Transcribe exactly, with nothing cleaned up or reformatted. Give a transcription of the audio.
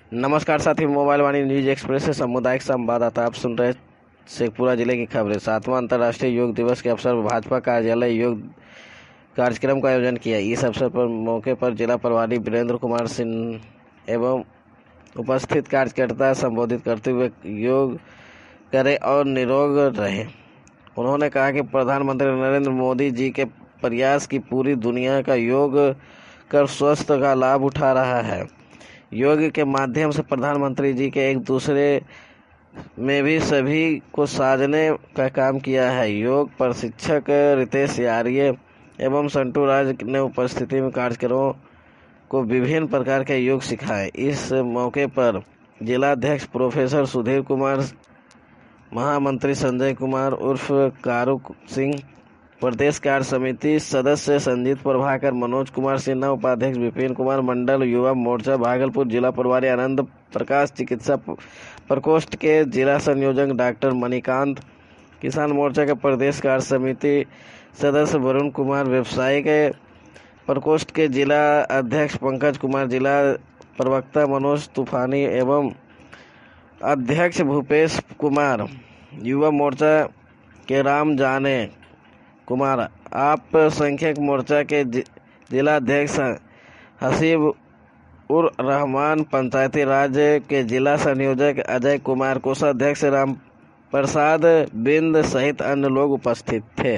नमस्कार साथी, मोबाइल वाणी news express से सामुदायिक संवाददाता आप सुन रहे शेखपुरा जिले की खबरें। सातवां अंतर्राष्ट्रीय योग दिवस के अवसर पर भाजपा कार्यालय योग कार्यक्रम का आयोजन किया। इस अवसर पर मौके पर जिला प्रभारी वीरेंद्र कुमार सिंह एवं उपस्थित कार्यकर्ता संबोधित करते हुए योग करें और निरोग रहे। उन्होंने कहा कि प्रधानमंत्री नरेंद्र मोदी जी के प्रयास की पूरी दुनिया का योग कर स्वस्थ का लाभ उठा रहा है। योग के माध्यम से प्रधानमंत्री जी के एक दूसरे में भी सभी को साधने का काम किया है। योग प्रशिक्षक रितेश आर्य एवं संटू राज ने उपस्थिति में कार्यक्रमों को विभिन्न प्रकार के योग सिखाए। इस मौके पर जिलाध्यक्ष प्रोफेसर सुधीर कुमार, महामंत्री संजय कुमार उर्फ कारू सिंह, प्रदेश कार्य समिति सदस्य संजीत प्रभाकर, मनोज कुमार सिन्हा, उपाध्यक्ष विपिन कुमार मंडल, युवा मोर्चा भागलपुर जिला प्रभारी आनंद प्रकाश, चिकित्सा प्रकोष्ठ के जिला संयोजक डॉक्टर मणिकांत, किसान मोर्चा के प्रदेश कार्य समिति सदस्य वरुण कुमार, व्यवसायिक प्रकोष्ठ के जिला अध्यक्ष पंकज कुमार, जिला प्रवक्ता मनोज तूफानी एवं अध्यक्ष भूपेश कुमार, युवा मोर्चा के राम जाने कुमार, आप संख्यक मोर्चा के जिलाध्यक्ष हसीब उर रहमान, पंचायती राज के जिला संयोजक अजय कुमार, कोषाध्यक्ष राम प्रसाद बिंद सहित अन्य लोग उपस्थित थे।